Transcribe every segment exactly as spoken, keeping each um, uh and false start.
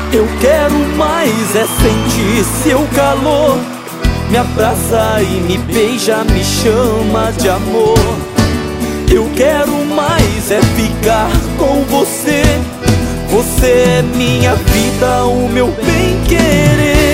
Eu quero mais é sentir seu calor. Me abraça e me beija, me chama de amor. Eu quero mais é ficar com você. Você é minha vida, o meu bem-querer.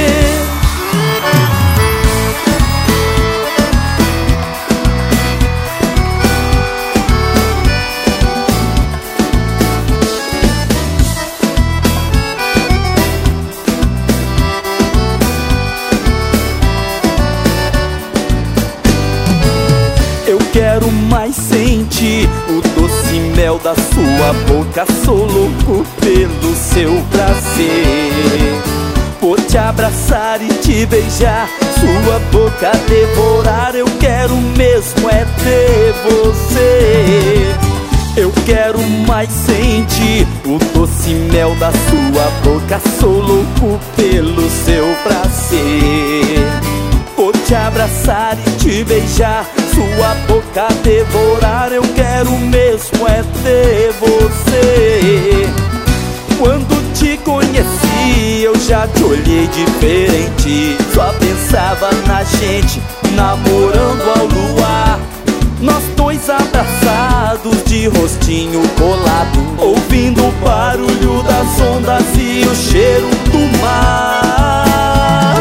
Eu quero mais sentir o doce mel da sua boca. Sou louco pelo seu prazer, por te abraçar e te beijar, sua boca devorar. Eu quero mesmo é ter você. Eu quero mais sentir o doce mel da sua boca. Sou louco pelo seu prazer, por te abraçar e te beijar, sua boca devorar. Eu quero mesmo é ter você. Quando te conheci eu já te olhei diferente. Só pensava na gente, namorando ao luar. Nós dois abraçados, de rostinho colado, ouvindo o barulho das ondas e o cheiro do mar.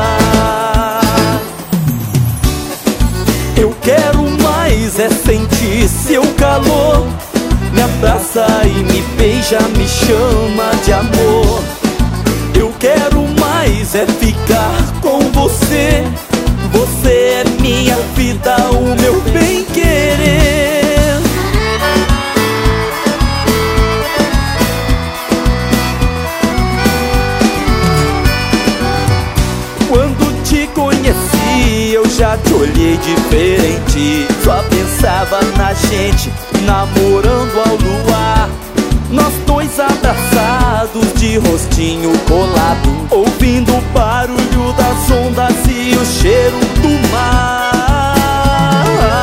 Eu quero mais é sentir seu calor. Me abraça e me beija, me chama de amor. Eu quero mais é ficar com você. Você é minha vida, o meu bem-querer. Quando te conheci eu já te olhei diferente. Só pensava na gente, namorando ao luar. Nós dois abraçados, de rostinho colado, ouvindo o barulho das ondas e o cheiro do mar.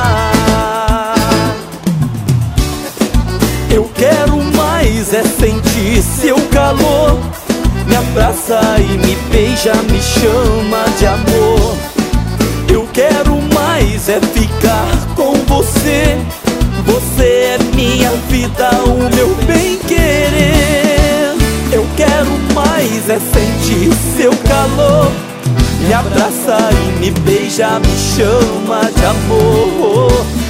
Eu quero mais é sentir seu calor. Me abraça e me beija, me chama de amor. Eu quero mais é ficar com você. Você é minha vida, o meu bem-querer. Eu quero mais é sentir seu calor. Me abraça e me beija, me chama de amor.